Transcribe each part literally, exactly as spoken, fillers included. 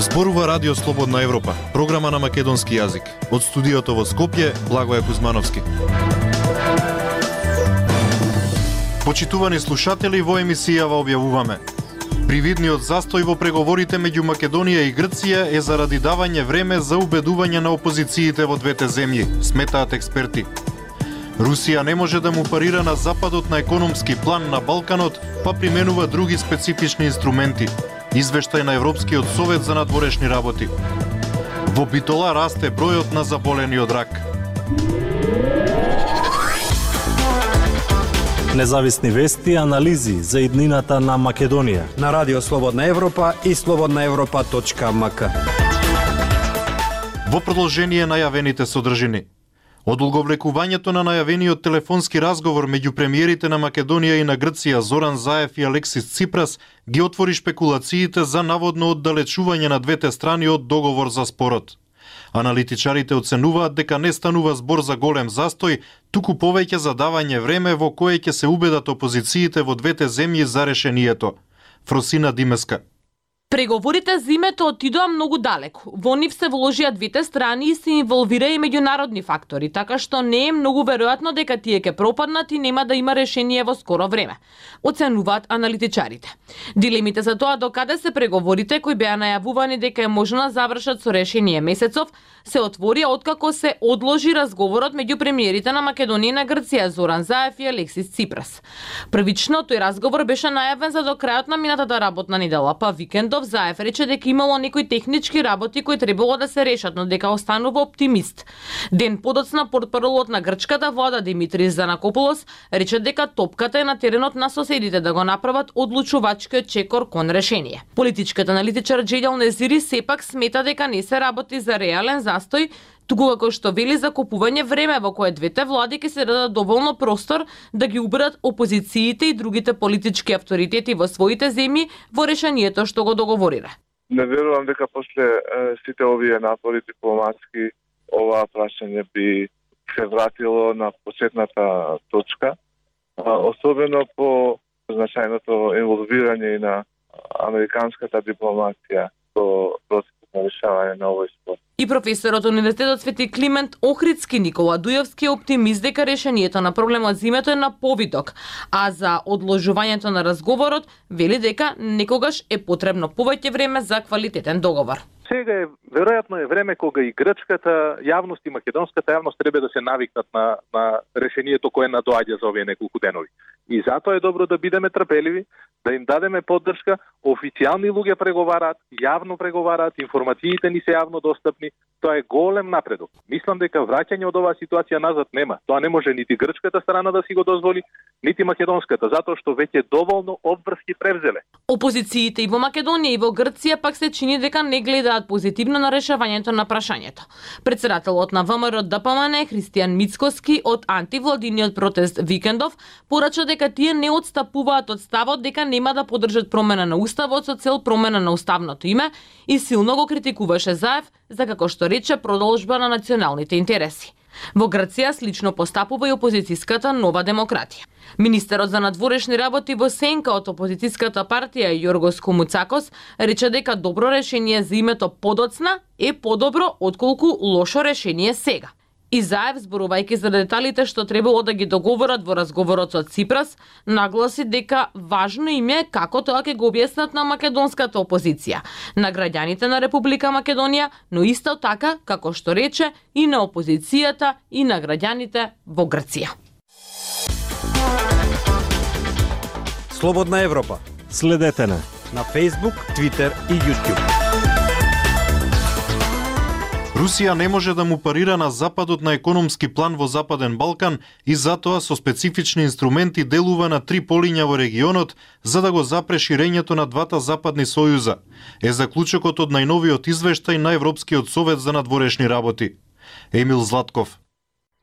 Зборува Радио Слободна Европа, програма на македонски јазик. Од студиото во Скопје, Благоје Кузмановски. Почитувани слушатели, во емисијава објавуваме: привидниот застој во преговорите меѓу Македонија и Грција е заради давање време за убедување на опозициите во двете земји, сметаат експерти. Русија не може да му парира на Западот на економски план на Балканот, па применува други специфични инструменти. Извештај на Европскиот совет за надворешни работи. Во Битола расте бројот на заболени од рак. Независни вести и анализи за иднината на Македонија на Радио Слободна Европа и слободна европа точка ем ка. Во продолжение најавените содржини. Одолговлекувањето на најавениот телефонски разговор меѓу премиерите на Македонија и на Грција Зоран Заев и Алексис Ципрас ги отвори шпекулациите за наводно оддалечување на двете страни од договор за спорот. Аналитичарите оценуваат дека не станува збор за голем застој, туку повеќе за давање време во кое ќе се убедат опозициите во двете земји за решението. Фросина Димеска. Преговорите за името отидоа многу далеку. Во нив се вложија двете страни и се инволвира и меѓународни фактори, така што не е многу веројатно дека тие ќе пропаднат и нема да има решение во скоро време, оценуваат аналитичарите. Дилемите за тоа докаде се преговорите, кои беа најавувани дека е можно да завршат со решение месецов, се отворија откако се одложи разговорот меѓу премиерите на Македонија и на Грција Зоран Заев и Алексис Ципрас. Првично тој разговор беше најавен за до крајот на минатата работна недела, па викендов Заев рече дека имало некои технички работи кои требало да се решат, но дека останува оптимист. Ден подоцна портпаролот на грчката влада Димитрис Занакополос рече дека топката е на теренот на соседите да го направат одлучувачкиот чекор кон решение. Политичкиот аналитичар Джејдел Незири сепак смета дека не се работи за реален застој, туку како што вели за купување време во кое двете влади ќе се дадат доволно простор да ги убедат опозициите и другите политички авторитети во своите земји во решението што го договорира. Не верувам дека после е, сите овие напори дипломатски ова прашање би се вратило на почетната точка, особено по значајното инволвирање и на американската дипломација во процесот на решавање на овој спор. И професорот од Универзитетот Свети Климент Охридски Никола Дујевски е оптимист дека решението на проблемот за името е на повидок, а за одложувањето на разговорот вели дека некогаш е потребно повеќе време за квалитетен договор. Сега е веројатно е време кога и грчката јавност и македонската јавност треба да се навикнат на на решението кое надоаѓа за овие неколку денови. И затоа е добро да бидеме трпеливи, да им дадеме поддршка. Официјални луѓе преговараат, јавно преговараат, информациите ни се јавно достапни. Тоа е голем напредок. Мислам дека враќање од оваа ситуација назад нема. Тоа не може нити грчката страна да си го дозволи, нити македонската, затоа што веќе доволно обврски превзеле. Опозициите и во Македонија и во Грција пак се чини дека не гледаат позитивно на решавањето на прашањето. Председателот на ВМРО ДПМН Христијан Мицкоски од антивладиниот протест викендов порача дека тие не отстапуваат од ставот дека нема да поддржат промена на уставот со цел промена на уставното име и силно го критикуваше Заев за, како што рече, продолжба на националните интереси. Во Грција слично постапува и опозицијската Нова демократија. Министерот за надворешни работи во сенка од опозицијската партија Јоргос Комуцакос рече дека добро решение за името подоцна е подобро отколку лошо решение сега. И Заев, зборувајќи за деталите што требало да ги договорат во разговорот со Ципрас, нагласи дека важно им е како тоа ќе го објаснат на македонската опозиција, на граѓаните на Република Македонија, но исто така, како што рече, и на опозицијата и на граѓаните во Грција. Слободна Европа. Следете на на Facebook, Twitter и YouTube. Русија не може да му парира на Западот на економски план во Западен Балкан и затоа со специфични инструменти делува на три полиња во регионот за да го запре ширењето на двата западни сојуза, е заклучокот од најновиот извештај на Европскиот совет за надворешни работи. Емил Златков.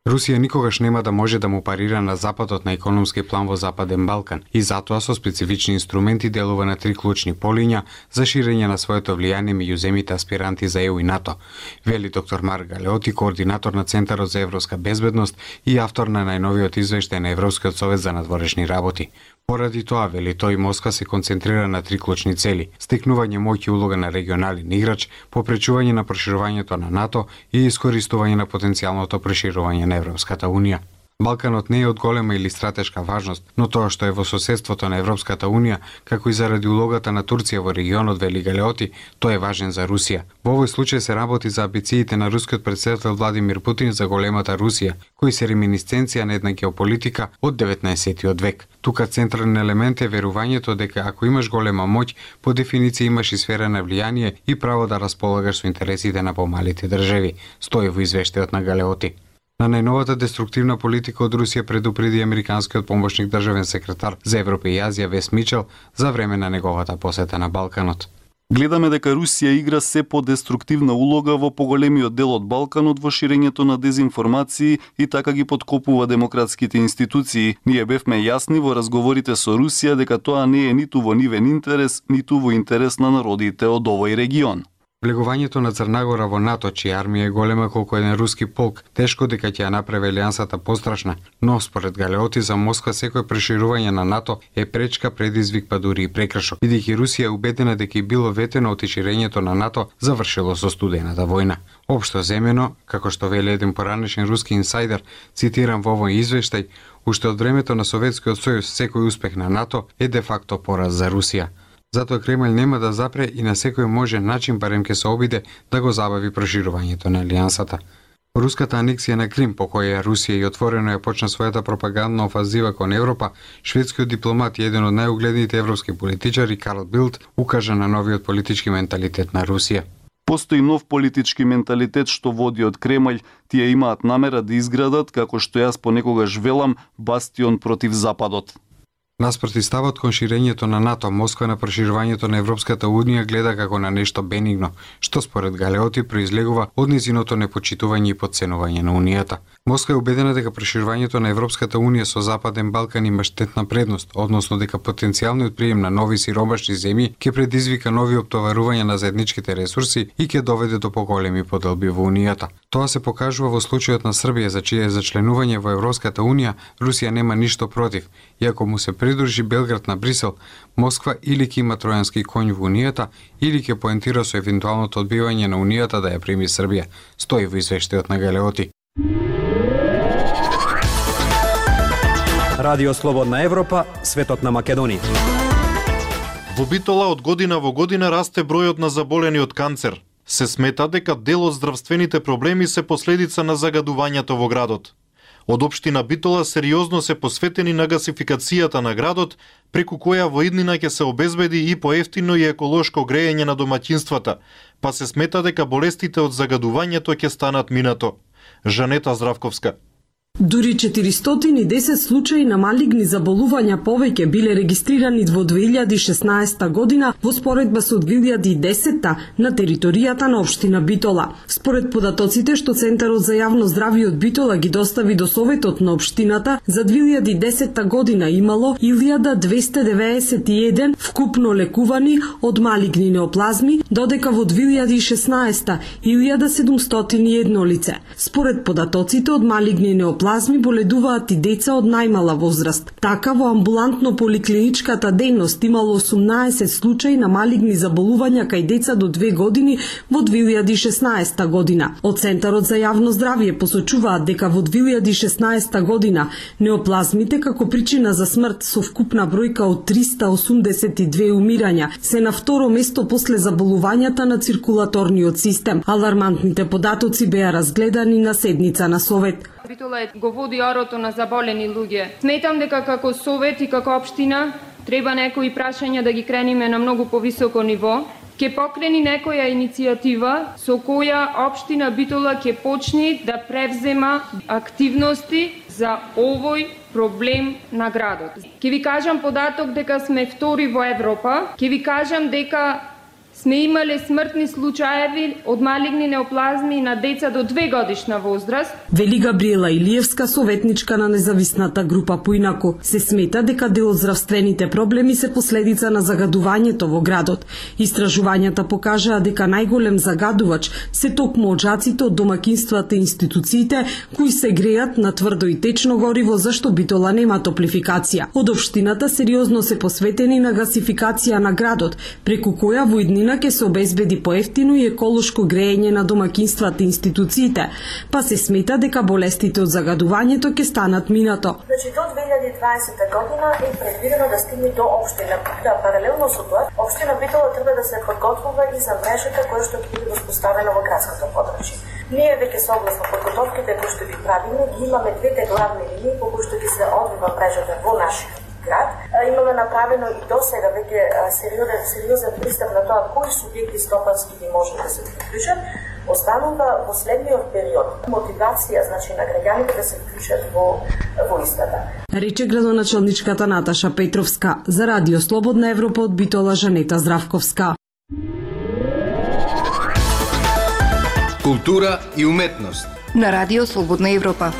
Русија никогаш нема да може да му парира на западот на економски план во Западен Балкан и затоа со специфични инструменти делува на три клучни полиња за ширење на своето влијание меѓу земите аспиранти за Е У и НАТО, вели доктор Марк Галеоти, координатор на Центарот за европска безбедност и автор на најновиот извештај на Европскиот совет за надворешни работи. Поради тоа, вели тој, Москва се концентрира на три клучни цели: стекнување моќ и улога на регионален играч, попречување на проширувањето на НАТО и искористување на потенцијалното проширување на Европската Унија. Балканот не е од голема или стратешка важност, но тоа што е во соседството на Европската Унија, како и заради улогата на Турција во регионот, вели Галеоти, тој е важен за Русија. Во овој случај се работи за амбициите на рускиот претседател Владимир Путин за големата Русија, кои се реминисценција на една геополитика од деветнаесеттиот век. Тука централен елемент е верувањето дека ако имаш голема моќ, по дефиниција имаш и сфера на влијание и право да располагаш со интересите на помалите држави, стои во извештајот на Галеоти. На најновата деструктивна политика од Русија предупреди американскиот помошник државен секретар за Европа и Азија Вес Мичел за време на неговата посета на Балканот. Гледаме дека Русија игра се по-деструктивна улога во поголемиот дел од Балканот во ширењето на дезинформации и така ги подкопува демократските институции. Ние бевме јасни во разговорите со Русија дека тоа не е ниту во нивен интерес, ниту во интерес на народите од овој регион. Влегувањето на Црнагора во НАТО, чија армија е голема колку еден руски полк, тешко дека ќе ја направи алијансата пострашна, но според Галеоти за Москва секој проширување на НАТО е пречка, предизвик, па дури и прекршок, бидејќи Русија е убедена дека и било ветено од ширењето на НАТО завршило со студената војна. Општо земено, како што вели еден поранешен руски инсайдер, цитирам во овој извештај, уште од времето на Советскиот сојуз секој успех на НАТО е де факто пораз за Русија. Затоа Кремљ нема да запре и на секој можен начин барем ќе се обиде да го забави проширувањето на алијансата. Руската анексија на Крим, по која Русија и отворено ја почна својата пропагандна офанзива кон Европа, шведскиот дипломат и еден од најугледните европски политичари Карл Билд укажа на новиот политички менталитет на Русија. Постои нов политички менталитет што води од Кремљ, тие имаат намера да изградат, како што јас понекогаш велам, бастион против Западот. Наспроти ставот кон ширењето на НАТО, Москва на проширувањето на Европската Унија гледа како на нешто бенигно, што според Галеоти произлегува од низиното непочитување и подценување на Унијата. Москва е убедена дека проширувањето на Европската Унија со Западен Балкан има штетна предност, односно дека потенцијалниот прием на нови сиромашни земји ќе предизвика нови оптоварувања на заедничките ресурси и ќе доведе до поголеми поделби во Унијата. Тоа се покажува во случајот на Србија, за чие зачленување во Европската Унија Русија нема ништо против, иако му се придружи Белград на Брисел, Москва или ќе има тројански коњ во Унијата, или ќе поентира со евентуалното одбивање на Унијата да ја прими Србија, стои во извештајот на Галеоти. Радио Слободна Европа, светот на Македонија. Во Битола од година во година расте бројот на заболени од канцер. Се смета дека дел од здравствените проблеми се последица на загадувањето во градот. Од општина Битола сериозно се посветени на гасификацијата на градот, преку која во иднина ќе се обезбеди и поевтино и еколошко грејење на домаќинствата, па се смета дека болестите од загадувањето ќе станат минато. Жанета Здравковска. Дури четиристотини и десет случаи на малигни заболувања повеќе биле регистрирани во две илјади и шеснаесета година во споредба со две илјади и десетта на територијата на општина Битола. Според податоците што Центарот за јавно здравје од Битола ги достави до Советот на општината, за две илјади и десетта година имало илјада двесте деведесет и еден вкупно лекувани од малигни неоплазми, додека во две илјади и шеснаесета илјада седумстотини и едно лице. Според податоците од малигни неоплазми плазми боледуваат и деца од најмала возраст. Така во амбулантно-поликлиничката дејност имало осумнаесет случаи на малигни заболувања кај деца до две години во две илјади и шеснаесета година. Од Центарот за јавно здравје посочуваат дека во две илјади и шеснаесета година неоплазмите како причина за смрт со вкупна бројка од триста осумдесет и две умирања се на второ место после заболувањата на циркулаторниот систем. Алармантните податоци беа разгледани на седница на Совет. Битола го води орото на заболени луѓе. Сметам дека како Совет и како општина треба некои прашања да ги крениме на многу повисоко ниво. Ке покрени некоја иницијатива со која општина Битола ќе почне да превзема активности за овој проблем на градот. Ке ви кажам податок дека сме втори во Европа. Ке ви кажам дека сме имале смртни случаеви од малигни неоплазми на деца до две годишна возраст. Вели Габриела Илиевска, советничка на независната група Поинако. Се смета дека дел од здравствените проблеми се последица на загадувањето во градот. Истражувањата покажаа дека најголем загадувач се токму оджаците од домакинствата и институциите кои се греат на тврдо и течно гориво зашто Битола нема топлификација. Од општината сериозно се посветени на гасификација на градот, преку која во иднина ќе се обезбеди поевтино и еколошко греење на домакинствата и институциите, па се смета дека болестите од загадувањето ќе станат минато. Значи до две илјади и дваесета година е предвидено да стигне до општина. Да, паралелно со тоа, општина Битола треба да се подготвува и за мрежата која што ќе биде воспоставена во градското подрачје. Ние веќе согласно подготовките кои што ги правиме, ги имаме двете главни линии по кои што ќе се одвива мрежата во нашиот град. Имаме направено и до сега веќе сериозен, сериозен пристап на тоа кои субјекти стопански ги може да се вклучат. Останува во следниот период мотивација, значи на граѓаните да се вклучат во во истата. Рече градоначалничката Наташа Петровска. За Радио Слободна Европа од Битола Жанета Здравковска. Култура и уметност на Радио Слободна Европа.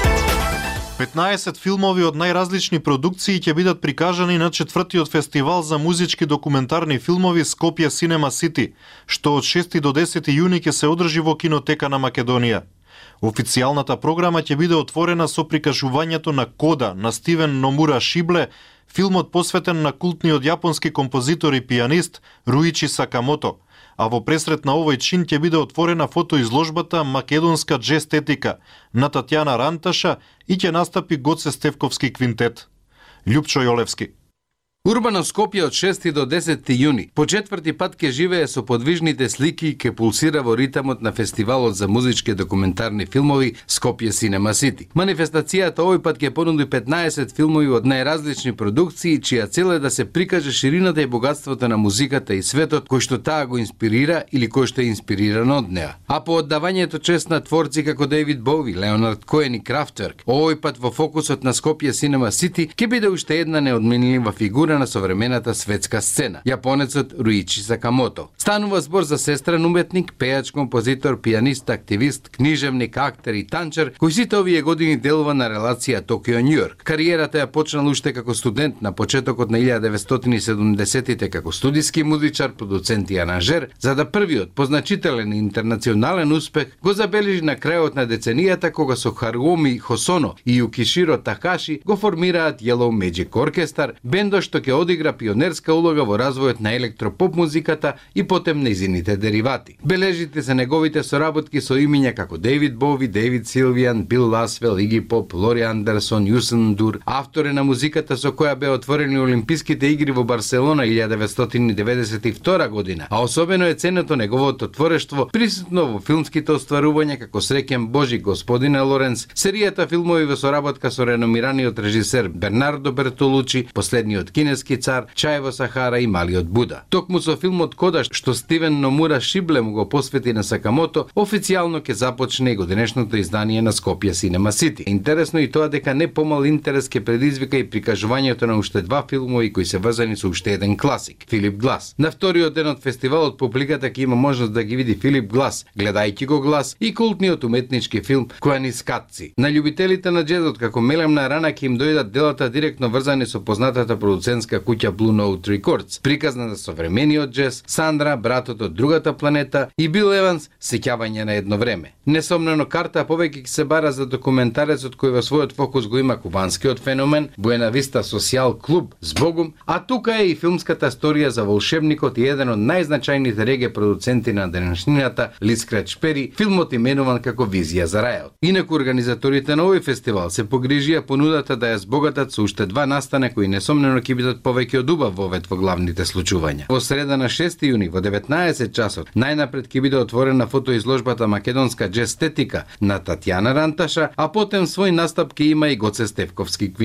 петнаесет филмови од најразлични продукции ќе бидат прикажани на четвртиот фестивал за музички документарни филмови Скопје Cinema City, што од шести до десети јуни ќе се одржи во Кинотека на Македонија. Официјалната програма ќе биде отворена со прикажувањето на Кода на Стивен Номура Шибле, филмот посветен на култниот јапонски композитор и пианист Руичи Сакамото, а во пресрет на овој чин ќе биде отворена фотоизложбата Македонска джестетика на Татјана Ранташа и ќе настапи Гоце Стевковски квинтет. Љупчо Јолевски. Урбано Скопје од шести до десети јуни по четврти пат ќе живее со подвижните слики и ќе пулсира во ритамот на фестивалот за музички документарни филмови Скопје Cinema City. Манифестацијата овој пат ќе понуди петнаесет филмови од најразлични продукции, чија цел е да се прикаже ширината и богатството на музиката и светот кој што таа го инспирира или кој што е инспириран од неа. А по оддавањето чест на творци како Дејвид Боуи, Леонард Коен и Крафтверк, овој пат во фокусот на Скопје Cinema City ќе биде уште една неодменлива фигура на современата светска сцена, јапонецот Руичи Сакамото. Станува збор за сестрен уметник, пејач, композитор, пианист, активист, книжевник, актер и танчер, кој сите овие години делува на релација Токио-Њу Јорк. Кариерата ја почнал уште како студент на почетокот на илјада деветстотини и седумдесетите како студиски музичар, продуцент и аранжер, за да првиот позначителен интернационален успех го забележи на крајот на деценијата кога со Харуоми Хосоно и Јукиширо Такаши го формираат Yellow Magic Orchestra, бендо што ќе одигра пионерска улога во развојот на електропоп музиката и потем нејзините деривати. Бележите се неговите соработки со имиња како Дејвид Боуи, Дејвид Силвијан, Бил Ласвел, Иги Поп, Лори Андерсон, Јусен Дур, автор е на музиката со која беа отворени Олимписките игри во Барселона илјада деветстотини деветдесет и втора година, а особено е ценето неговото творештво присутно во филмските остварувања како Среќен Божи, Господине Лоренц, серијата филмови во соработка со реномираниот режисер Бернардо Бертолучи, Последниот кинески цар, Чај во Сахара и Малиот Буда. Токму со филмот Кода што Стивен Номура Шибле му го посвети на Сакамото, официјално ќе започне и годинешното издание на Скопје Cinema City. Интересно и тоа дека не помал интерес ќе предизвика и прикажувањето на уште два филмови кои се врзани со уште еден класик, Филип Глас. На вториот ден од фестивалот публиката ќе има можност да ги види Филип Глас, гледајќи го Глас, и култниот уметнички филм Којанискатци. На љубителите на джезот како мелемна рана ќе им дојдат делата директно врзани со познатата продуцентска куќа Blue Note Records, приказна за современиот джез, Сандра, братот од другата планета и Бил Еванс, сеќавање на едно време. Несомнено карта повеќе ќе се бара за документарецот кој во својот фокус го има кубанскиот феномен, Буена Виста Социјал Клуб, Збогум, а тука е и филмската сторија за волшебникот и еден од најзначајните реге продуценти на денешнината, Ли Скреч Пери, филмот именуван како Визија за рајот. Инаку организаторите на овој фестивал се погрижија понудата да ја збогатат со уште два настана кои несомнено ќе бидат повеќе од убав вовет во главните случувања. Во среда на шести јуни во деветнаесет часот најнапред ќе биде отворена фотоизложбата Македонска джестетика на Татјана Ранташа, а потем свој настап ќе има и Гоце Стевковски квинтет.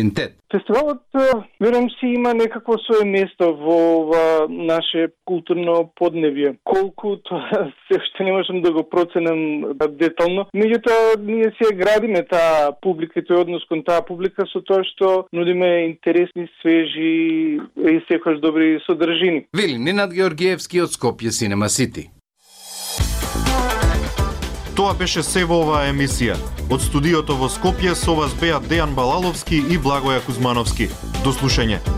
Фестивалот, верувам си, има некакво свое место во ова наше културно подневје. Колку тоа се уште не можам да го проценам детално, меѓутоа ние си градиме таа публика и тој однос кон таа публика со тоа што нудиме интересни, свежи и секогаш добри содржини. Вели Ненад Георгиевски од Скопје Cinema City. Тоа беше се во оваа емисија. Од студиото во Скопје со вас беа Дејан Балаловски и Благоја Кузмановски. До слушање.